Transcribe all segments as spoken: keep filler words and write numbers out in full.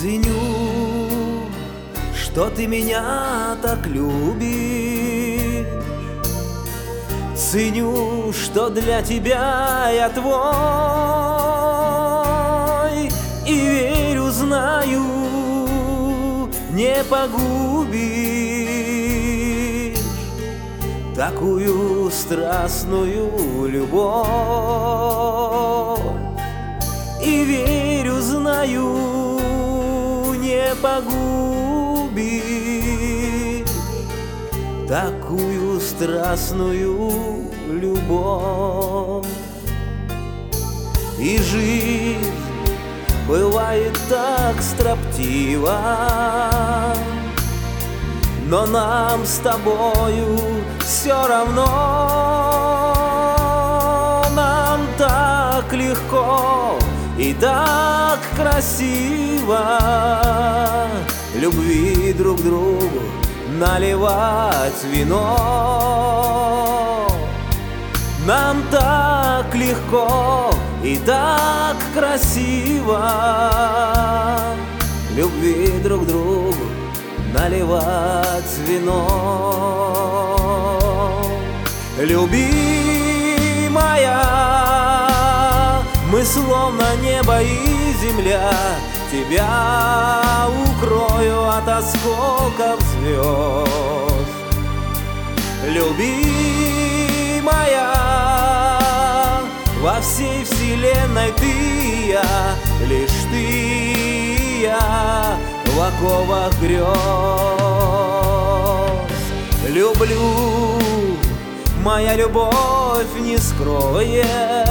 Ценю, что ты меня так любишь. Ценю, что для тебя я твой. И верю, знаю, не погубишь такую страстную любовь. И верю, знаю, не погубишь такую страстную любовь. И жизнь бывает так строптива, но нам с тобою все равно. Нам так легко и так красиво любви друг другу наливать вино. Нам так легко и так красиво любви друг другу наливать вино. Любимая, мы словно небо и земля, тебя укрою от осколков звезд. Любимая, во всей вселенной ты и я, лишь ты и я в оковах грез. Люблю, моя любовь не скроет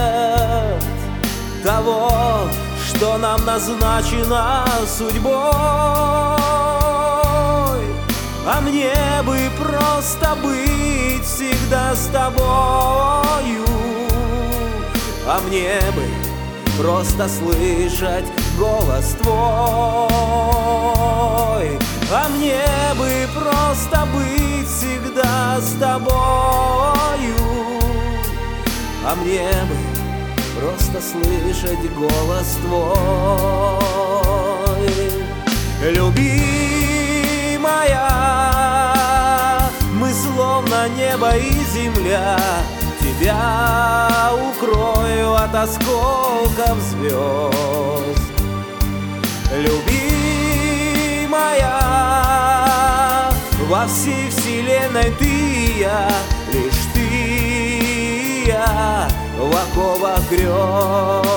того, что нам назначено судьбой. А мне бы просто быть всегда с тобою. А мне бы просто слышать голос твой. А мне бы просто быть всегда с тобою. А мне бы просто слышать голос твой. Любимая, мы словно небо и земля, тебя укрою от осколков звезд. Любимая, во всей вселенной ты и я, лишь ты и я в оковах грез.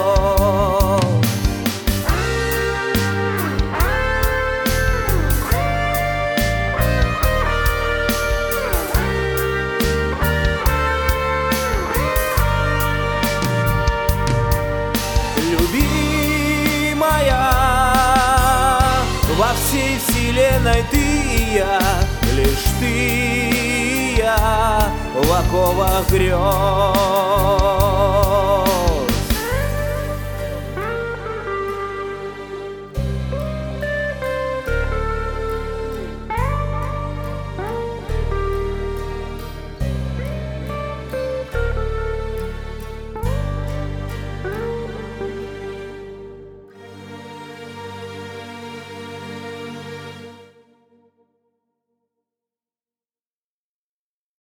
Во всей вселенной ты и я, лишь ты и я в оковах грез.